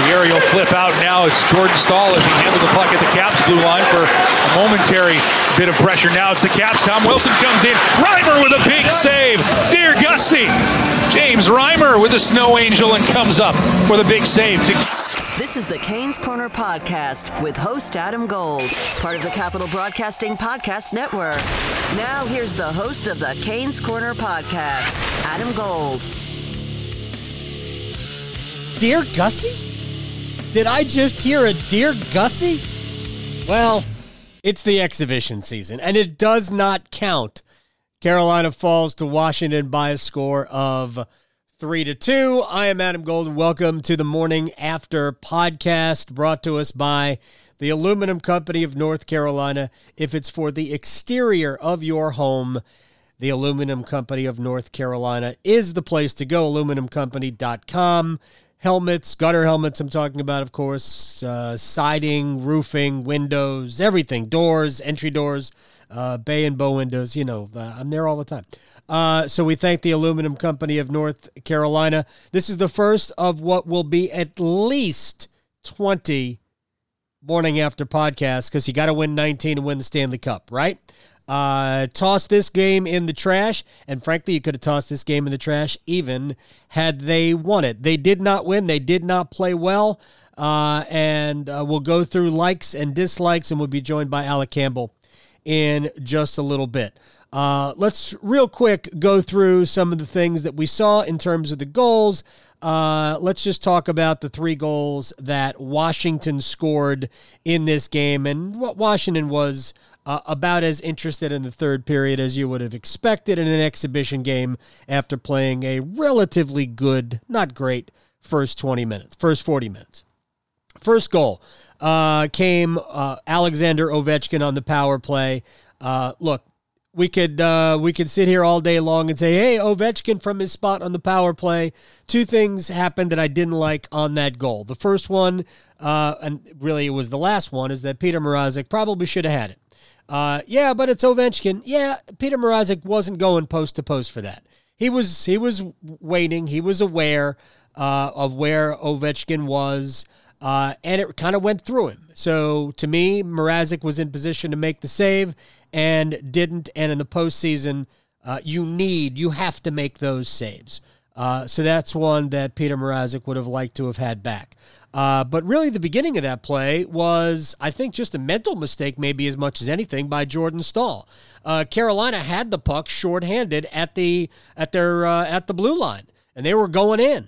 aerial flip out. Now it's Jordan Staal as he handled the puck at the Caps blue line for a momentary bit of pressure. Now it's the Caps. Tom Wilson comes in. Reimer with a big save. Dear Gussie. James Reimer with a snow angel and comes up with a big save. This is the Canes Corner Podcast with host Adam Gold, part of the Capital Broadcasting Podcast Network. Now here's the host of the Canes Corner Podcast, Adam Gold. Dear Gussie? Did I just hear a Dear Gussie? Well, it's the exhibition season, and it does not count. Carolina falls to Washington by a score of 3-2. I am Adam Gold, and welcome to the Morning After podcast brought to us by the Aluminum Company of North Carolina. If it's for the exterior of your home, the Aluminum Company of North Carolina is the place to go, aluminumcompany.com. Helmets, gutter helmets I'm talking about, of course, siding, roofing, windows, everything, doors, entry doors, bay and bow windows, I'm there all the time. So we thank the Aluminum Company of North Carolina. This is the first of what will be at least 20 Morning After podcasts, because you got to win 19 to win the Stanley Cup, right? Toss this game in the trash, and frankly, you could have tossed this game in the trash even had they won it. They did not win. They did not play well, and we'll go through likes and dislikes, and we'll be joined by Alec Campbell in just a little bit. Let's real quick go through some of the things that we saw in terms of the goals. Let's just talk about the 3 goals that Washington scored in this game, and what Washington was about as interested in the third period as you would have expected in an exhibition game after playing a relatively good, not great, first 40 minutes. First goal came Alexander Ovechkin on the power play. Look, we could sit here all day long and say, hey, Ovechkin from his spot on the power play. 2 things happened that I didn't like on that goal. The first one, and really it was the last one, is that Peter Mrazek probably should have had it. Yeah, but it's Ovechkin. Yeah, Peter Mrazek wasn't going post to post for that. He was waiting. He was aware of where Ovechkin was, and it kind of went through him. So to me, Mrazek was in position to make the save and didn't. And in the postseason, you have to make those saves. So that's one that Peter Mrazek would have liked to have had back. But really the beginning of that play was, I think, just a mental mistake, maybe as much as anything, by Jordan Staal. Carolina had the puck shorthanded at the blue line, and they were going in.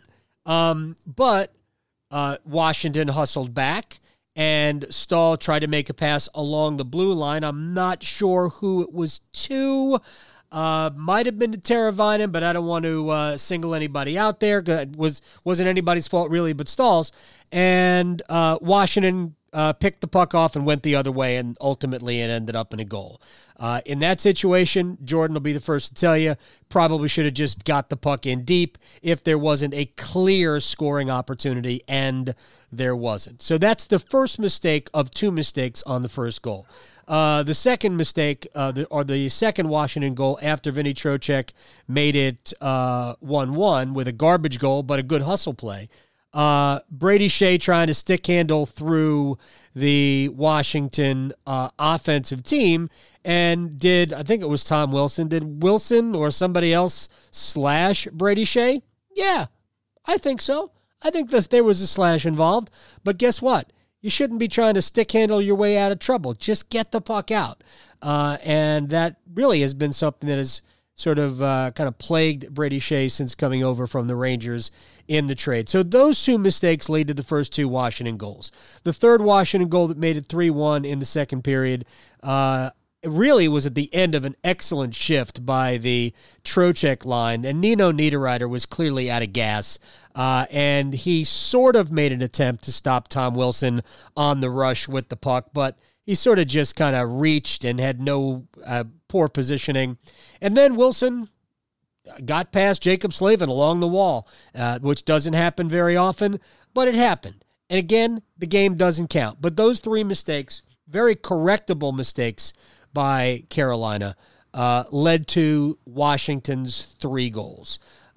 But Washington hustled back, and Staal tried to make a pass along the blue line. I'm not sure who it was to. Might have been to Teravainen, but I don't want to single anybody out there. It wasn't anybody's fault really but Staal's. And Washington picked the puck off and went the other way, and ultimately it ended up in a goal. In that situation, Jordan will be the first to tell you, probably should have just got the puck in deep if there wasn't a clear scoring opportunity, and there wasn't. So that's the first mistake of 2 mistakes on the first goal. The second mistake, the second Washington goal after Vinny Trocheck made it 1-1 with a garbage goal, but a good hustle play. Brady Shea trying to stick handle through the Washington offensive team, and I think it was Tom Wilson, did Wilson or somebody else slash Brady Shea? Yeah, I think so. I think there was a slash involved, but guess what? You shouldn't be trying to stick handle your way out of trouble. Just get the puck out. And that really has been something that has sort of kind of plagued Brady Shea since coming over from the Rangers in the trade. So those 2 mistakes lead to the first 2 Washington goals. The third Washington goal that made it 3-1 in the second period really was at the end of an excellent shift by the Trocheck line, and Nino Niederreiter was clearly out of gas, and he sort of made an attempt to stop Tom Wilson on the rush with the puck, but he sort of just kind of reached and had no poor positioning. And then Wilson got past Jacob Slavin along the wall, which doesn't happen very often, but it happened. And again, the game doesn't count. But those 3 mistakes, very correctable mistakes by Carolina, led to Washington's 3 goals.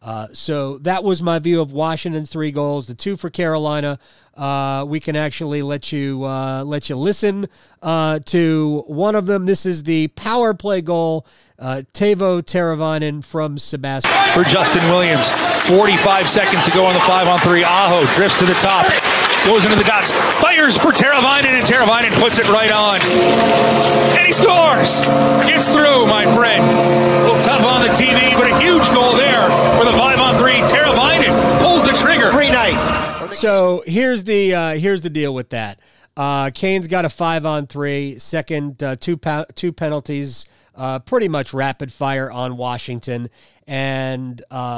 So that was my view of Washington's 3 goals. The 2 for Carolina, we can actually let you listen to one of them. This is the power play goal. Teuvo Teravainen from Sebastian. For Justin Williams, 45 seconds to go on the 5-on-3. Aho drifts to the top, goes into the dots, fires for Teravainen, and Teravainen puts it right on. And he scores! Gets through, my friend. A little tough on the TV, but a huge goal there for the 5-on-3. Teravainen pulls the trigger. Free night. So here's the deal with that. Kane's got a 5-on-3. Second, two penalties. Pretty much rapid fire on Washington, and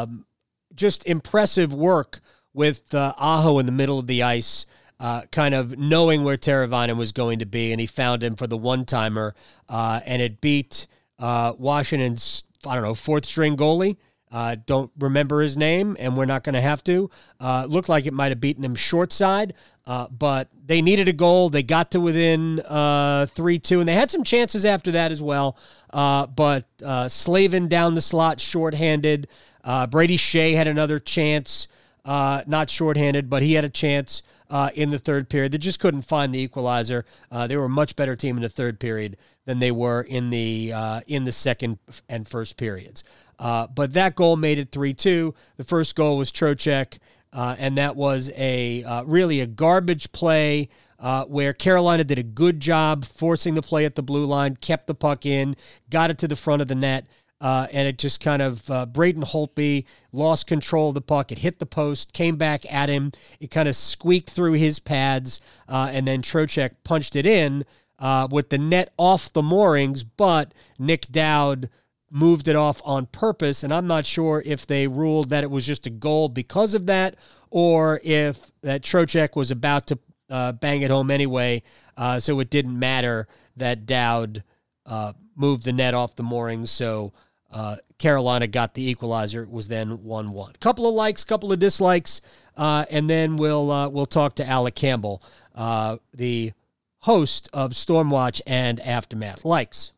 just impressive work with Aho in the middle of the ice, kind of knowing where Teravainen was going to be, and he found him for the one-timer, and it beat Washington's, fourth-string goalie. Don't remember his name, and we're not going to have to. Looked like it might have beaten him short side, but they needed a goal. They got to within 3-2, and they had some chances after that as well. But Slavin down the slot, shorthanded. Brady Shea had another chance, not shorthanded, but he had a chance in the third period. They just couldn't find the equalizer. They were a much better team in the third period than they were in the second and first periods. But that goal made it 3-2. The first goal was Trocheck, and that was really a garbage play where Carolina did a good job forcing the play at the blue line, kept the puck in, got it to the front of the net, and it just kind of, Braden Holtby lost control of the puck. It hit the post, came back at him. It kind of squeaked through his pads, and then Trocheck punched it in with the net off the moorings, but Nick Dowd moved it off on purpose, and I'm not sure if they ruled that it was just a goal because of that, or if that Trocheck was about to bang it home anyway, so it didn't matter that Dowd moved the net off the moorings, so Carolina got the equalizer. It was then 1-1. Couple of likes, couple of dislikes, and then we'll talk to Alec Campbell, the host of Stormwatch and Aftermath. Likes.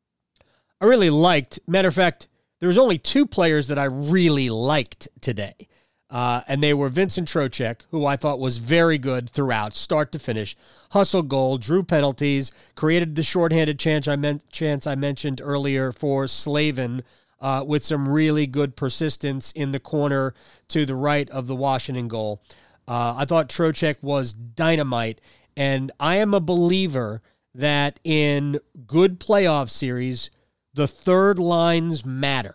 I really liked, matter of fact, there was only 2 players that I really liked today. And they were Vincent Trocheck, who I thought was very good throughout, start to finish. Hustle goal, drew penalties, created the shorthanded chance I mentioned earlier for Slavin, with some really good persistence in the corner to the right of the Washington goal. I thought Trocheck was dynamite, and I am a believer that in good playoff series, the third lines matter.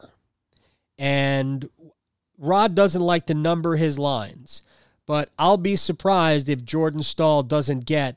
And Rod doesn't like to number his lines, but I'll be surprised if Jordan Staal doesn't get,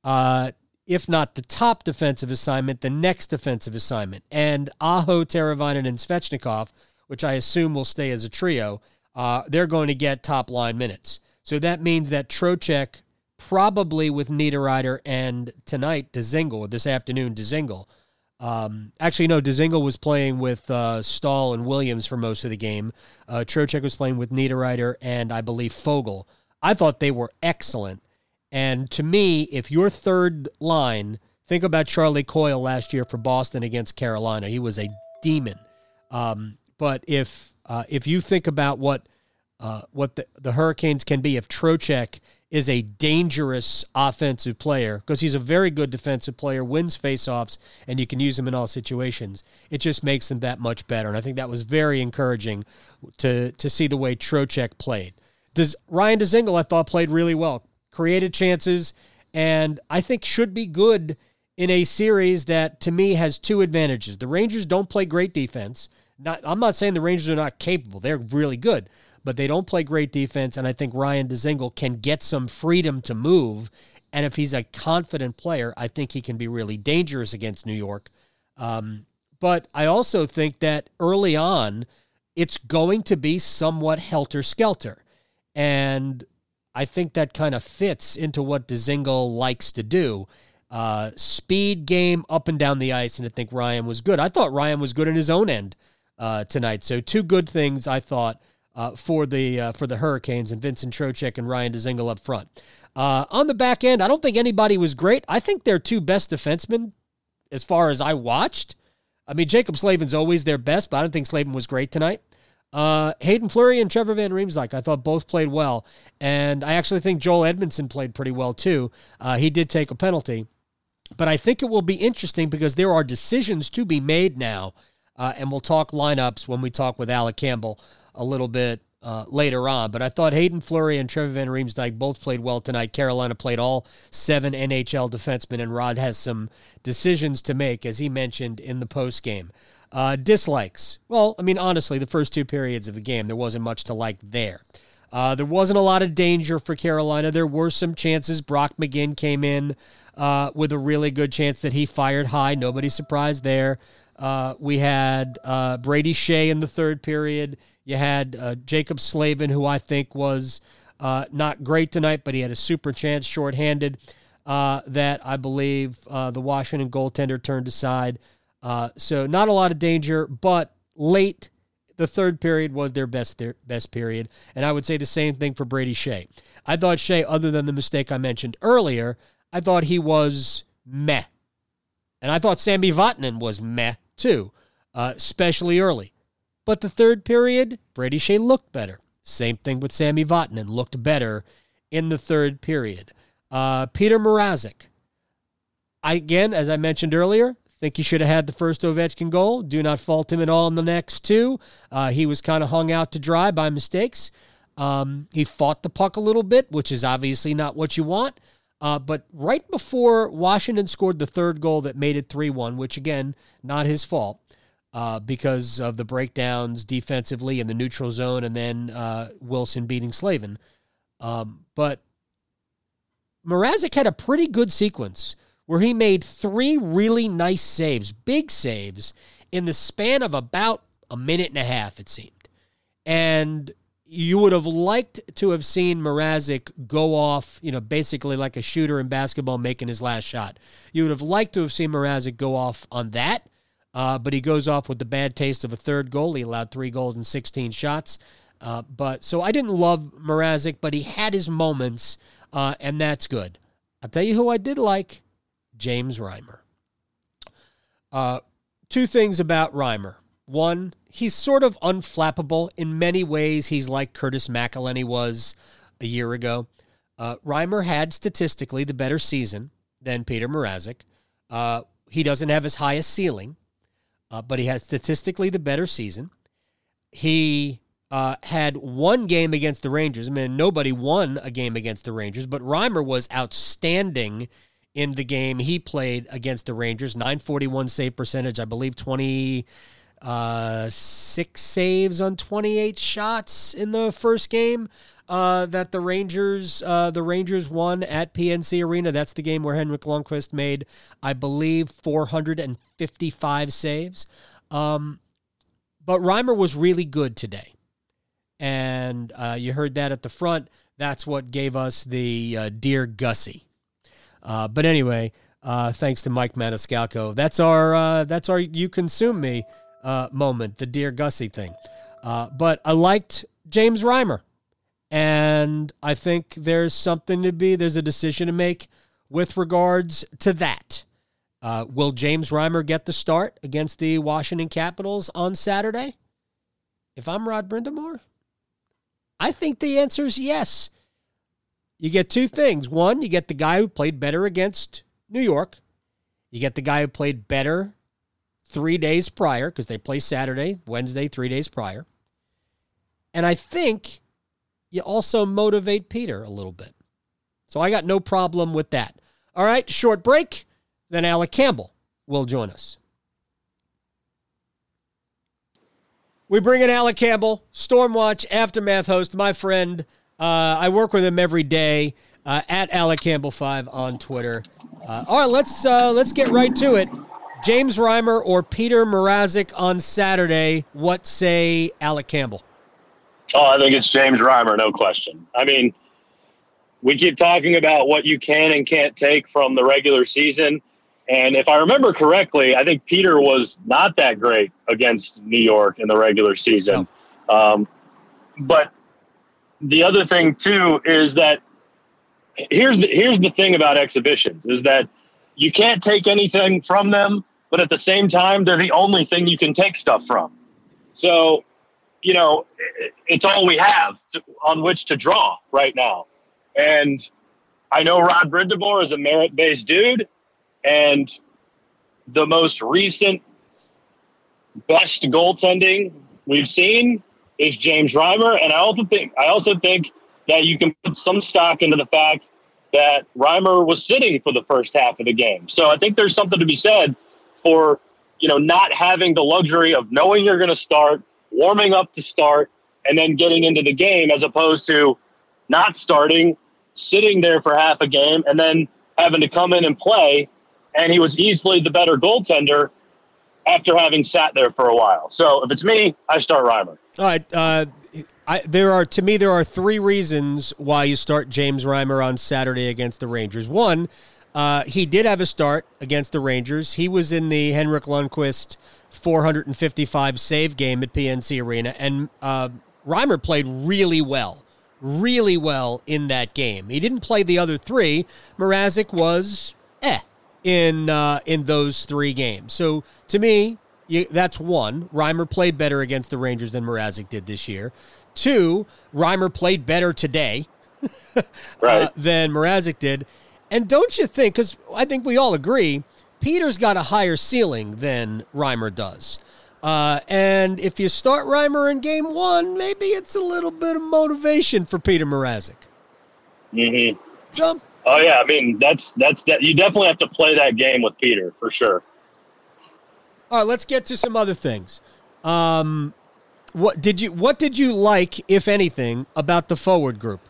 if not the top defensive assignment, the next defensive assignment. And Aho, Teravainen, and Svechnikov, which I assume will stay as a trio, they're going to get top-line minutes. So that means that Trocheck, probably with Niederreiter and tonight, this afternoon, Dzingel. Actually, no, Dzingel was playing with Staal and Williams for most of the game. Trocheck was playing with Niederreiter and, I believe, Foegele. I thought they were excellent. And to me, if your third line, think about Charlie Coyle last year for Boston against Carolina. He was a demon. But if you think about what the Hurricanes can be, if Trocheck is a dangerous offensive player, because he's a very good defensive player, wins faceoffs, and you can use him in all situations, it just makes them that much better. And I think that was very encouraging to see the way Trocheck played. Ryan Dzingel, I thought, played really well, created chances, and I think should be good in a series that, to me, has 2 advantages. The Rangers don't play great defense. I'm not saying the Rangers are not capable. They're really good. But they don't play great defense, and I think Ryan Dzingel can get some freedom to move, and if he's a confident player, I think he can be really dangerous against New York. But I also think that early on, it's going to be somewhat helter-skelter, and I think that kind of fits into what Dzingel likes to do. Speed game up and down the ice, and I think Ryan was good. I thought Ryan was good in his own end tonight, so 2 good things, I thought, for the Hurricanes, and Vincent Trocheck and Ryan Dzingel up front. On the back end, I don't think anybody was great. I think their 2 best defensemen, as far as I watched. I mean, Jacob Slavin's always their best, but I don't think Slavin was great tonight. Hayden Fleury and Trevor Van Riemsdyk, I thought both played well. And I actually think Joel Edmondson played pretty well too. He did take a penalty. But I think it will be interesting because there are decisions to be made now. And we'll talk lineups when we talk with Alec Campbell a little bit later on. But I thought Hayden Fleury and Trevor Van Riemsdyk both played well tonight. Carolina played all 7 NHL defensemen, and Rod has some decisions to make, as he mentioned in the postgame. Dislikes. Well, I mean, honestly, the first 2 periods of the game, there wasn't much to like there. There wasn't a lot of danger for Carolina. There were some chances. Brock McGinn came in with a really good chance that he fired high. Nobody surprised there. We had Brady Shea in the third period. You had Jacob Slavin, who I think was not great tonight, but he had a super chance shorthanded that I believe the Washington goaltender turned aside. So not a lot of danger, but late, the third period was their best period. And I would say the same thing for Brady Shea. I thought Shea, other than the mistake I mentioned earlier, I thought he was meh. And I thought Sami Vatanen was meh too, especially early. But the third period, Brady Shea looked better. Same thing with Sami Vatanen, looked better in the third period. Peter Mrazek, again, as I mentioned earlier, think he should have had the first Ovechkin goal. Do not fault him at all in the next 2. He was kind of hung out to dry by mistakes. He fought the puck a little bit, which is obviously not what you want. But right before Washington scored the third goal that made it 3-1, which, again, not his fault because of the breakdowns defensively in the neutral zone and then Wilson beating Slavin. But Mrazek had a pretty good sequence where he made 3 really nice saves, big saves, in the span of about a minute and a half, it seemed. And you would have liked to have seen Mrazek go off, basically like a shooter in basketball making his last shot. You would have liked to have seen Mrazek go off on that, but he goes off with the bad taste of a third goal. He allowed 3 goals and 16 shots. So I didn't love Mrazek, but he had his moments, and that's good. I'll tell you who I did like. James Reimer. 2 things about Reimer. One, he's sort of unflappable. In many ways, he's like Curtis McElhinney was a year ago. Reimer had statistically the better season than Peter Mrazek. He doesn't have as high a ceiling, but he had statistically the better season. He had 1 game against the Rangers. I mean, nobody won a game against the Rangers, but Reimer was outstanding in the game he played against the Rangers. .941 save percentage, I believe 26 saves on 28 shots in the first game that the Rangers won at PNC Arena. That's the game where Henrik Lundqvist made, I believe, 455 saves. But Reimer was really good today. And you heard that at the front. That's what gave us the Dear Gussie. But anyway, thanks to Mike Maniscalco. That's our You Consume Me moment, the Dear Gussie thing. But I liked James Reimer, and I think there's a decision to make with regards to that. Will James Reimer get the start against the Washington Capitals on Saturday? If I'm Rod Brindamore, I think the answer is yes. You get 2 things. One, you get the guy who played better against New York. You get the guy who played better 3 days prior, because they play Saturday, Wednesday, 3 days prior. And I think you also motivate Peter a little bit. So I got no problem with that. All right, short break. Then Alec Campbell will join us. We bring in Alec Campbell, Stormwatch Aftermath host, my friend. I work with him every day at Alec Campbell 5 on Twitter. All right, let's get right to it. James Reimer or Peter Mrazek on Saturday. What say Alec Campbell? Oh, I think it's James Reimer, no question. I mean, we keep talking about what you can and can't take from the regular season. And if I remember correctly, I think Peter was not that great against New York in the regular season. No. But the other thing, too, is that here's the thing about exhibitions, is that you can't take anything from them, but at the same time, they're the only thing you can take stuff from. So it's all we have on which to draw right now. And I know Rod Brindamore is a merit-based dude, and the most recent best goaltending we've seen is James Reimer. And I also think that you can put some stock into the fact that Reimer was sitting for the first half of the game. So I think there's something to be said for, not having the luxury of knowing you're going to start, warming up to start, and then getting into the game, as opposed to not starting, sitting there for half a game, and then having to come in and play. And he was easily the better goaltender after having sat there for a while. So if it's me, I start Reimer. All right. There are three reasons why you start James Reimer on Saturday against the Rangers. One, he did have a start against the Rangers. He was in the Henrik Lundqvist 455 save game at PNC Arena, and Reimer played really well in that game. He didn't play the other three. Mrazek was in those three games. So to me, that's one. Reimer played better against the Rangers than Mrazek did this year. Two, Reimer played better today than Mrazek did. And don't you think, because I think we all agree, Peter's got a higher ceiling than Reimer does. And if you start Reimer in game one, maybe it's a little bit of motivation for Peter Mrazek. Mm-hmm. So, oh yeah, I mean that's you definitely have to play that game with Peter for sure. All right, let's get to some other things. What did you like, if anything, about the forward group?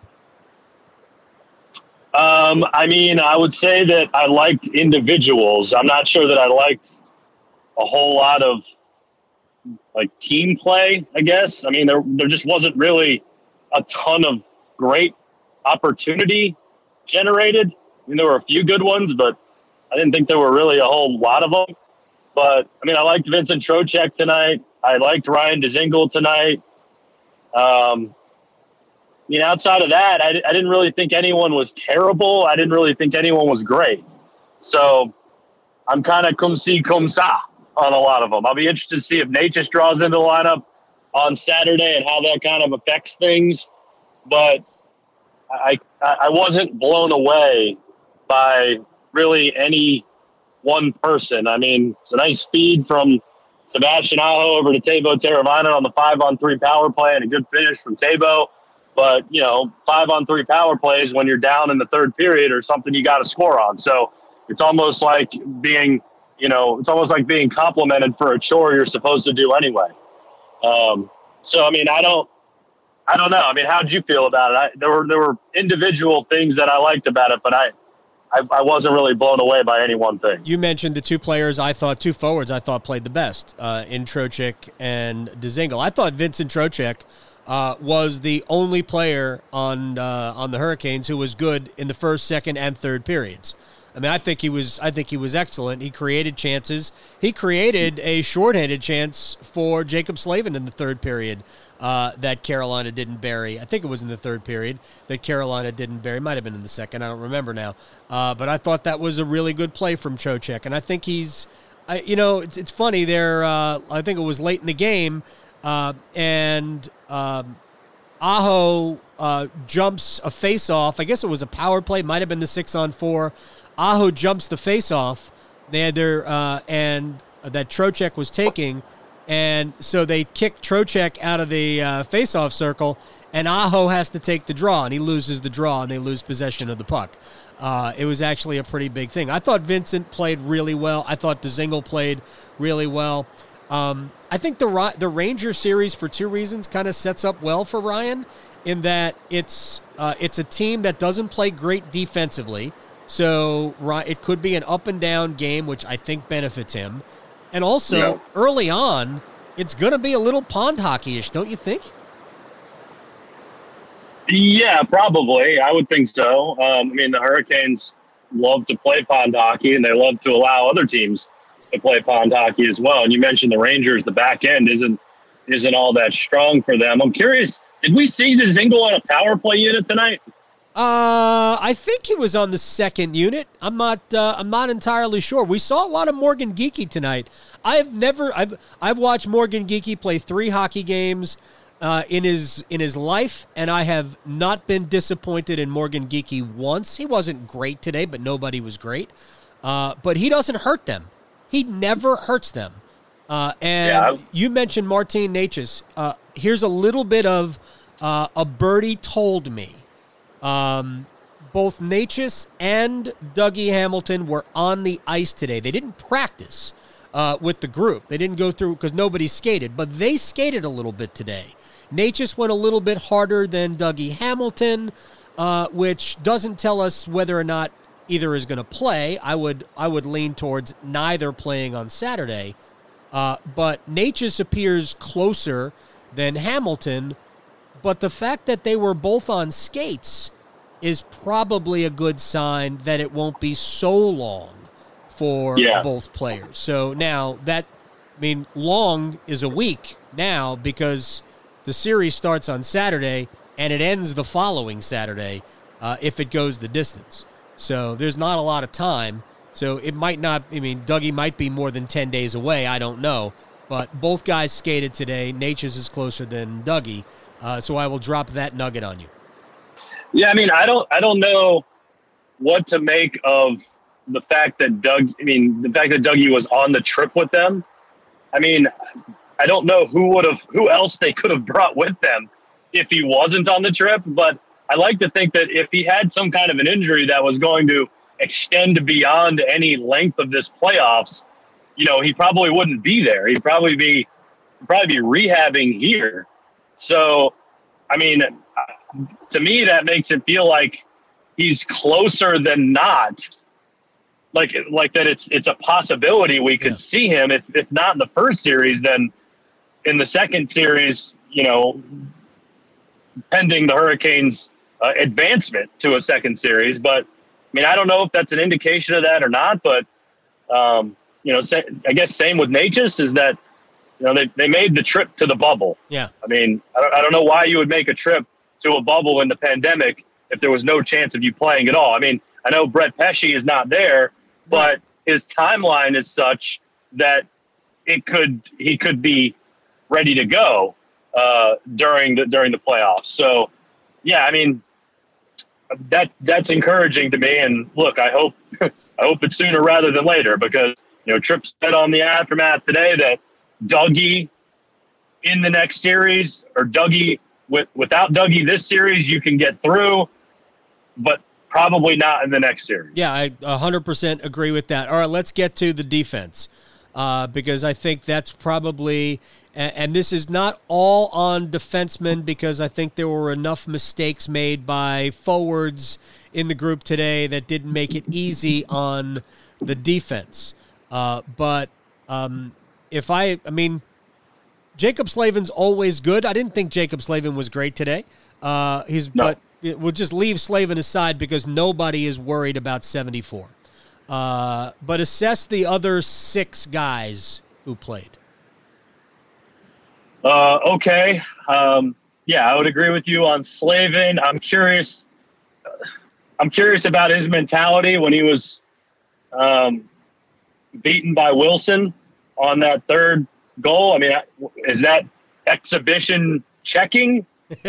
I mean, I would say that I liked individuals. I'm not sure that I liked a whole lot of team play, I guess. I mean, there just wasn't really a ton of great opportunity generated. I mean, there were a few good ones, but I didn't think there were really a whole lot of them. But, I mean, I liked Vincent Trocheck tonight. I liked Ryan Dzingel tonight. Outside of that, I didn't really think anyone was terrible. I didn't really think anyone was great. So I'm kind of cum si, cum sa on a lot of them. I'll be interested to see if Nate just draws into the lineup on Saturday and how that kind of affects things. But I wasn't blown away by really any one person. I mean, it's a nice feed from Sebastian Aho over to Teuvo Teravainen on the 5-on-3 power play and a good finish from Teuvo. But, 5-on-3 power plays when you're down in the third period or something you got to score on. So it's almost like being complimented for a chore you're supposed to do anyway. So, I mean, I don't know. I mean, how did you feel about it? There were individual things that I liked about it, but I wasn't really blown away by any one thing. You mentioned the two forwards I thought played the best, in Trocheck and Dzingel. I thought Vincent Trocheck was the only player on the Hurricanes who was good in the first, second, and third periods. I mean, I think he was excellent. He created chances. He created a shorthanded chance for Jacob Slavin in the third period that Carolina didn't bury. I think it was in the third period that Carolina didn't bury. Might have been in the second. I don't remember now. But I thought that was a really good play from Trocheck, and I think he's. It's funny. There, I think it was late in the game. And Aho jumps a face-off. I guess it was a power play. Might have been the 6-on-4. Aho jumps the face-off. They had and that Trocheck was taking, and so they kick Trocheck out of the face-off circle, and Aho has to take the draw, and he loses the draw, and they lose possession of the puck. It was actually a pretty big thing. I thought Vincent played really well. I thought Dzingel played really well. I think the Ranger series, for two reasons, kind of sets up well for Ryan, in that it's a team that doesn't play great defensively, so it could be an up and down game, which I think benefits him. And also, early on, it's going to be a little pond hockey-ish, don't you think? Yeah, probably. I would think so. I mean, the Hurricanes love to play pond hockey, and they love to allow other teams to play pond hockey as well. And you mentioned the Rangers, the back end isn't all that strong for them. I'm curious, did we see Dzingel on a power play unit tonight? I think he was on the second unit. I'm not entirely sure. We saw a lot of Morgan Geekie tonight. I've watched Morgan Geekie play 3 hockey games. in his life, and I have not been disappointed in Morgan Geekie once. He wasn't great today, but nobody was great. But he doesn't hurt them. He never hurts them. You mentioned Martin Necas. Here's a little bit of a birdie told me. Both Necas and Dougie Hamilton were on the ice today. They didn't practice with the group. They didn't go through because nobody skated, but they skated a little bit today. Necas went a little bit harder than Dougie Hamilton, which doesn't tell us whether or not either is going to play. I would lean towards neither playing on Saturday. But Necas appears closer than Hamilton, but the fact that they were both on skates is probably a good sign that it won't be so long for both players. So now long is a week now because the series starts on Saturday and it ends the following Saturday if it goes the distance. So there's not a lot of time. So it might not, Dougie might be more than 10 days away. I don't know. But both guys skated today. Necas is closer than Dougie. So I will drop that nugget on you. Yeah, I don't know what to make of the fact that Dougie was on the trip with them. I don't know who else they could have brought with them if he wasn't on the trip, but I like to think that if he had some kind of an injury that was going to extend beyond any length of this playoffs, he probably wouldn't be there. He'd probably be rehabbing here. So, to me, that makes it feel like he's closer than not. Like that it's a possibility we could see him, if not in the first series, then in the second series, pending the Hurricanes' advancement to a second series. But, I don't know if that's an indication of that or not, but, I guess same with Necas is that, they made the trip to the bubble. Yeah. I don't know why you would make a trip to a bubble in the pandemic if there was no chance of you playing at all. I know Brett Pesce is not there, but his timeline is such that he could be ready to go during the playoffs. So, yeah, that's encouraging to me. And look, I hope it's sooner rather than later because Tripp said on the aftermath today that Dougie in the next series or Dougie without Dougie this series you can get through, but probably not in the next series. Yeah, I 100% agree with that. All right, let's get to the defense because I think that's probably and this is not all on defensemen because I think there were enough mistakes made by forwards in the group today that didn't make it easy on the defense. But Jacob Slavin's always good. I didn't think Jacob Slavin was great today. But we'll just leave Slavin aside because nobody is worried about 74. But assess the other 6 guys who played. Okay. I would agree with you on Slavin. I'm curious about his mentality when he was beaten by Wilson on that third goal. Is that exhibition checking?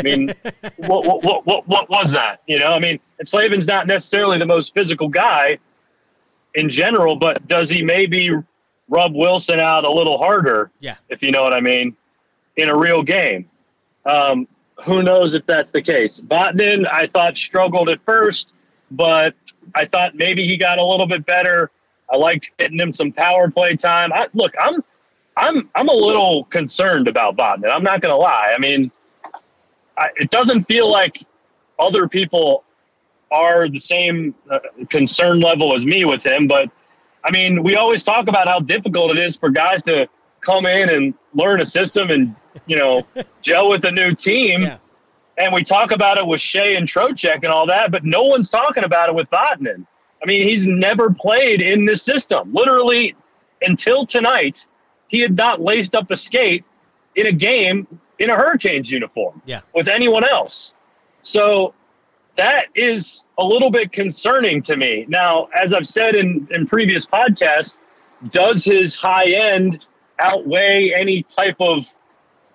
What was that? And Slavin's not necessarily the most physical guy in general, but does he maybe rub Wilson out a little harder? Yeah. If you know what I mean, in a real game. Who knows if that's the case? Vatanen, I thought struggled at first, but I thought maybe he got a little bit better. I liked getting him some power play time. I'm a little concerned about Vatanen. I'm not going to lie. It doesn't feel like other people are the same concern level as me with him. But, we always talk about how difficult it is for guys to come in and learn a system and, gel with a new team. Yeah. And we talk about it with Shea and Trocheck and all that, but no one's talking about it with Vatanen. He's never played in this system. Literally, until tonight, he had not laced up a skate in a game in a Hurricanes uniform with anyone else. So that is a little bit concerning to me. Now, as I've said in previous podcasts, does his high end outweigh any type of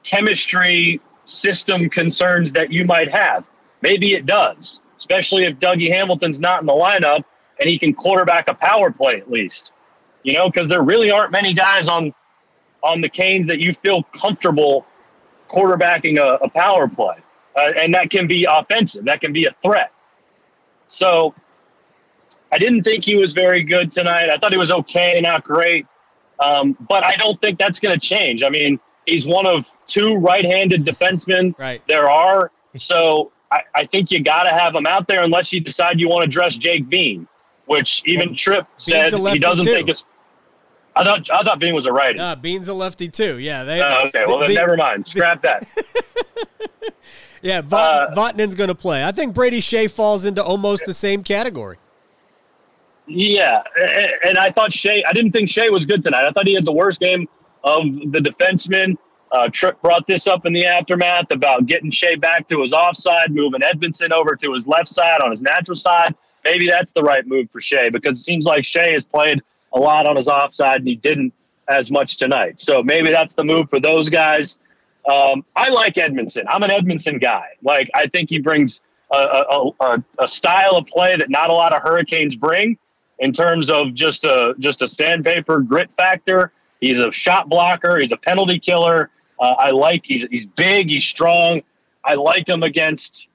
chemistry system concerns that you might have. Maybe it does, especially if Dougie Hamilton's not in the lineup and he can quarterback a power play at least, because there really aren't many guys on the Canes that you feel comfortable quarterbacking a power play. And that can be offensive. That can be a threat. So I didn't think he was very good tonight. I thought he was okay, not great. But I don't think that's going to change. I mean, he's one of two right-handed defensemen there are. So I think you got to have him out there unless you decide you want to dress Jake Bean, which even Tripp said he doesn't think it's – I thought Bean was a righty. Bean's a lefty too. Yeah. Okay, well, then never mind. Scrap that. Yeah, Vatanen's going to play. I think Brady Shea falls into almost the same category. Yeah, and I didn't think Shea was good tonight. I thought he had the worst game of the defensemen. Tripp brought this up in the aftermath about getting Shea back to his offside, moving Edmondson over to his left side on his natural side. Maybe that's the right move for Shea because it seems like Shea has played a lot on his offside and he didn't as much tonight. So maybe that's the move for those guys. I like Edmondson. I'm an Edmondson guy. Like, I think he brings a style of play that not a lot of Hurricanes bring in terms of just a sandpaper grit factor. He's a shot blocker. He's a penalty killer. He's big. He's strong. I like him against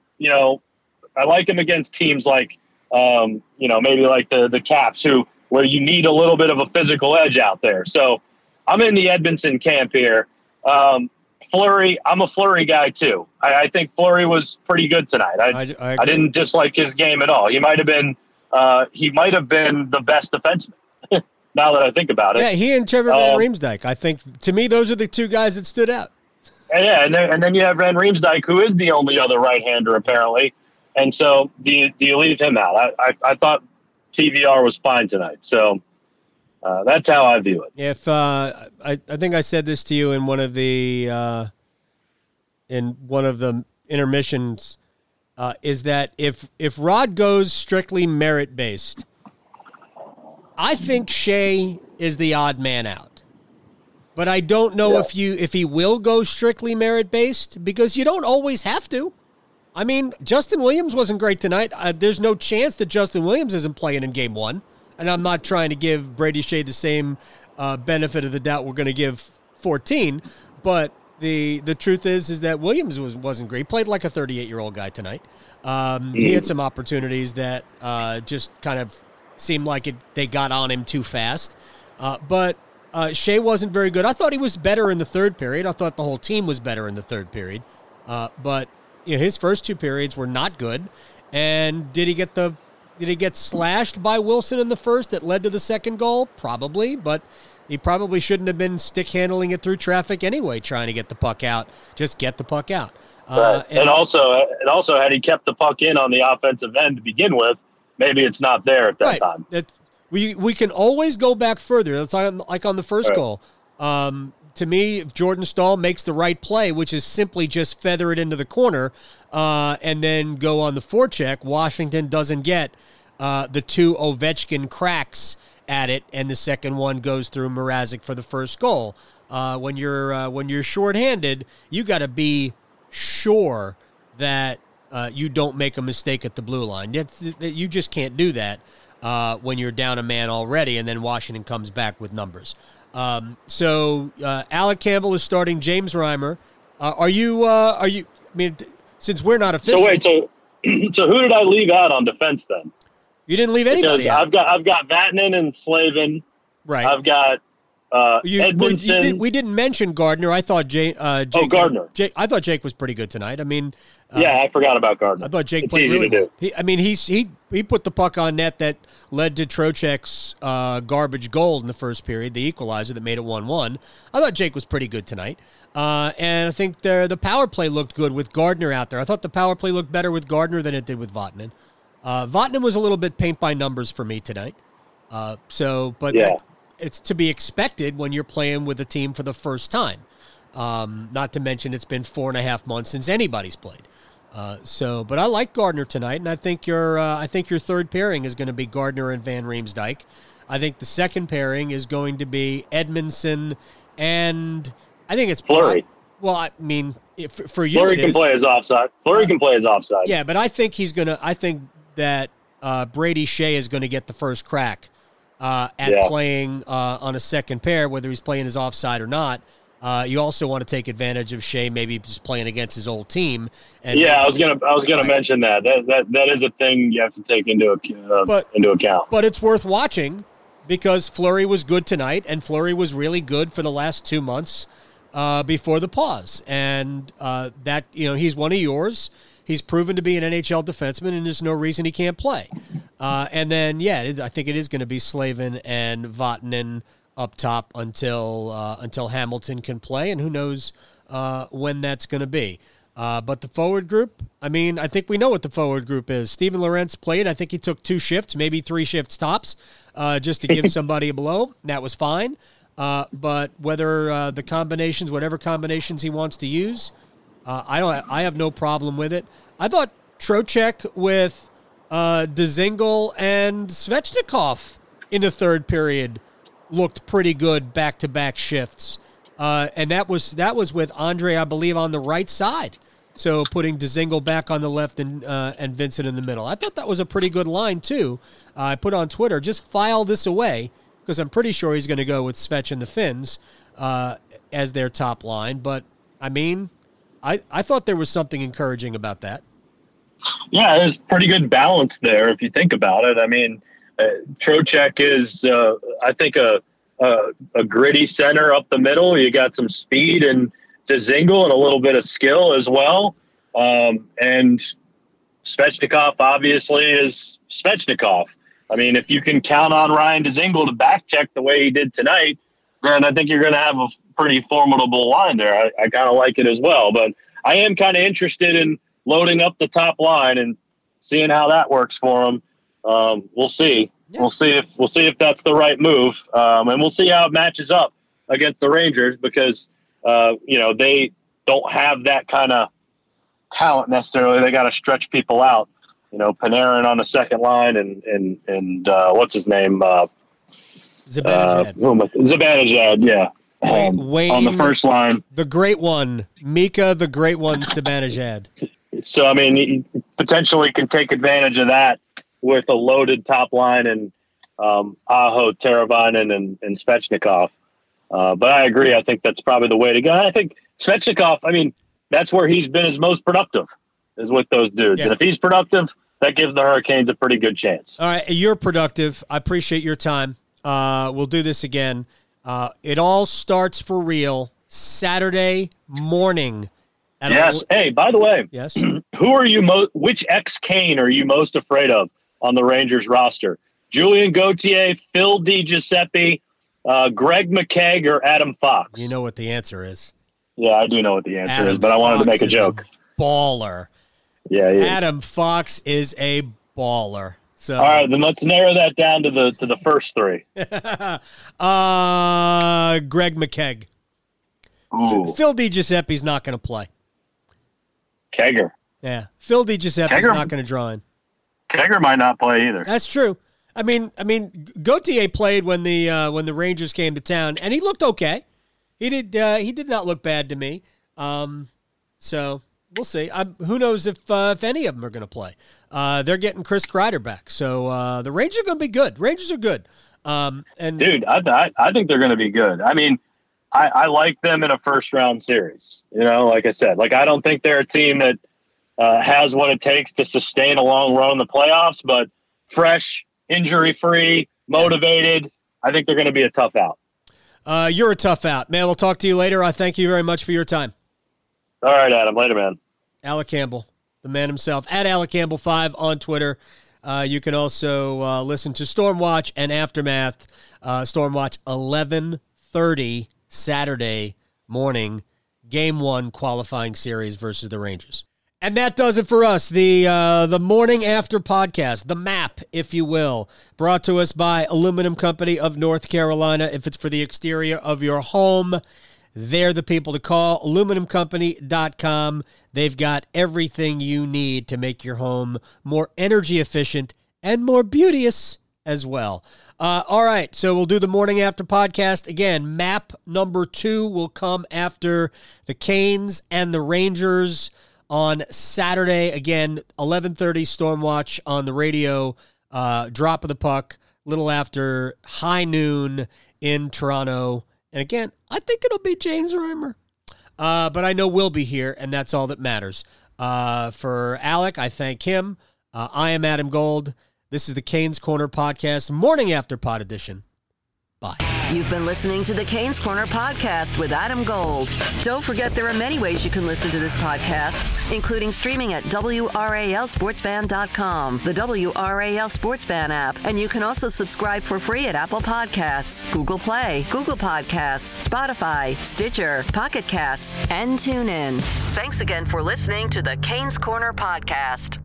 teams like, maybe like the Caps where you need a little bit of a physical edge out there. So I'm in the Edmondson camp here. Fleury, I'm a Fleury guy too. I think Fleury was pretty good tonight. I didn't dislike his game at all. He might have been the best defenseman. Now that I think about it, yeah, he and Trevor Van Riemsdyk. I think to me those are the two guys that stood out. And then you have Van Riemsdyk, who is the only other right-hander apparently. And so do you leave him out? I thought TVR was fine tonight. So. That's how I view it. If I think I said this to you in one of the intermissions, is that if Rod goes strictly merit based, I think Shea is the odd man out. But I don't know if he will go strictly merit based because you don't always have to. I mean, Justin Williams wasn't great tonight. There's no chance that Justin Williams isn't playing in Game 1. And I'm not trying to give Brady Shea the same benefit of the doubt we're going to give 14, but the truth is that Williams wasn't great. He played like a 38-year-old guy tonight. He had some opportunities that just kind of seemed like they got on him too fast. But Shea wasn't very good. I thought he was better in the third period. I thought the whole team was better in the third period. But his first two periods were not good. And did he get slashed by Wilson in the first that led to the second goal? Probably, but he probably shouldn't have been stick handling it through traffic anyway, trying to get the puck out. Just get the puck out. Right. And also, had he kept the puck in on the offensive end to begin with, maybe it's not there at that time. We can always go back further. It's like on the first goal. To me, if Jordan Staal makes the right play, which is simply just feather it into the corner and then go on the forecheck, Washington doesn't get the two Ovechkin cracks at it, and the second one goes through Mrazek for the first goal. When you're shorthanded, you got to be sure that you don't make a mistake at the blue line. You just can't do that when you're down a man already, and then Washington comes back with numbers. So Alec Campbell is starting James Reimer. Are you? I mean, since we're not official. So wait. So who did I leave out on defense then? You didn't leave anybody out. I've got Vatanen and Slavin. Right. I've got Edmondson. We didn't mention Gardner. I thought Jake. Gardner. I thought Jake was pretty good tonight. I mean. I forgot about Gardner. I thought Jake it's played easy really to well. do. He put the puck on net that led to Trocheck's garbage goal in the first period, the equalizer that made it 1-1. I thought Jake was pretty good tonight. And I think the power play looked good with Gardner out there. I thought the power play looked better with Gardner than it did with Vatanen. Vatanen was a little bit paint by numbers for me tonight. It's to be expected when you're playing with a team for the first time. Not to mention it's been 4.5 months since anybody's played. But I like Gardner tonight, and I think your third pairing is going to be Gardner and Van Riemsdyk. I think the second pairing is going to be Edmondson and I think it's Fleury. Well, I mean, for you, Fleury can play his offside. Fleury can play his offside. Yeah, but I think I think that Brady Shea is going to get the first crack at playing on a second pair, whether he's playing his offside or not. You also want to take advantage of Shea maybe just playing against his old team. And I was gonna mention that. That is a thing you have to take into account. But it's worth watching because Fleury was good tonight, and Fleury was really good for the last 2 months before the pause. And that he's one of yours. He's proven to be an NHL defenseman, and there's no reason he can't play. And then, I think it is going to be Slavin and Vatanen up top until Hamilton can play, and who knows when that's going to be. But the forward group, I think we know what the forward group is. Steven Lorentz played. I think he took 2 shifts, maybe 3 shifts tops, just to give somebody a blow. That was fine. But whether whatever combinations he wants to use, I have no problem with it. I thought Trocheck with Dzingel and Svechnikov in the third period looked pretty good back-to-back shifts. And that was with Andre, I believe, on the right side. So putting Dzingel back on the left and Vincent in the middle. I thought that was a pretty good line, too. I put on Twitter, just file this away, because I'm pretty sure he's going to go with Svech and the Finns as their top line. But, I thought there was something encouraging about that. Yeah, there's pretty good balance there if you think about it. Trocheck is, I think, a gritty center up the middle. You got some speed and Dzingel and a little bit of skill as well. And Svechnikov obviously is Svechnikov. If you can count on Ryan Dzingel to back check the way he did tonight, then I think you're going to have a pretty formidable line there. I kind of like it as well. But I am kind of interested in loading up the top line and seeing how that works for him. We'll see. Yeah. We'll see if that's the right move, and we'll see how it matches up against the Rangers because they don't have that kind of talent necessarily. They got to stretch people out. Panarin on the second line and what's his name? Zibanejad, yeah. Wayne, on the first line, the great one, Mika, the great one, Zibanejad. So he potentially can take advantage of that with a loaded top line and Aho, Teravainen, and Svechnikov. But I agree. I think that's probably the way to go. I think Svechnikov, that's where he's been his most productive is with those dudes. Yeah. And if he's productive, that gives the Hurricanes a pretty good chance. All right, you're productive. I appreciate your time. We'll do this again. It all starts for real Saturday morning. Yes. Hey, by the way, yes. Who are you which ex-Cane are you most afraid of on the Rangers roster? Julien Gauthier, Phil DiGiuseppe, Greg McKegg, or Adam Fox? You know what the answer is. Yeah, I do know what the answer is, but I wanted to make a joke. Baller. Yeah, he is. Adam Fox is a baller. So all right, then let's narrow that down to the first 3. Greg McKegg. Ooh. Phil DiGiuseppe's not going to play. Kegger. Yeah, Phil DiGiuseppe's not going to draw in. Kegger might not play either. That's true. Gauthier played when the Rangers came to town, and he looked okay. He did not look bad to me. So we'll see. Who knows if any of them are going to play? They're getting Chris Kreider back, so the Rangers are going to be good. Rangers are good. Dude, I think they're going to be good. I like them in a first-round series. Like I said, I don't think they're a team that has what it takes to sustain a long run in the playoffs, but fresh, injury-free, motivated, I think they're going to be a tough out. You're a tough out. Man, we'll talk to you later. I thank you very much for your time. All right, Adam. Later, man. Alec Campbell, the man himself, at Alec Campbell 5 on Twitter. You can also listen to Stormwatch and Aftermath. Stormwatch 11:30 Saturday morning, Game 1 qualifying series versus the Rangers. And that does it for us. The Morning After podcast, the MAP, if you will, brought to us by Aluminum Company of North Carolina. If it's for the exterior of your home, they're the people to call. AluminumCompany.com. They've got everything you need to make your home more energy efficient and more beauteous as well. All right, so we'll do the morning after podcast. Again, map number 2 will come after the Canes and the Rangers on Saturday. Again, 11:30 Stormwatch on the radio. Drop of the puck, little after high noon in Toronto. And again, I think it'll be James Reimer. But I know we'll be here, and that's all that matters. For Alec, I thank him. I am Adam Gold. This is the Canes Corner Podcast, Morning After Pod Edition. Bye. You've been listening to the Canes Corner Podcast with Adam Gold. Don't forget there are many ways you can listen to this podcast, including streaming at WRALSportsFan.com, the WRAL Sports Fan app, and you can also subscribe for free at Apple Podcasts, Google Play, Google Podcasts, Spotify, Stitcher, Pocket Casts, and TuneIn. Thanks again for listening to the Canes Corner Podcast.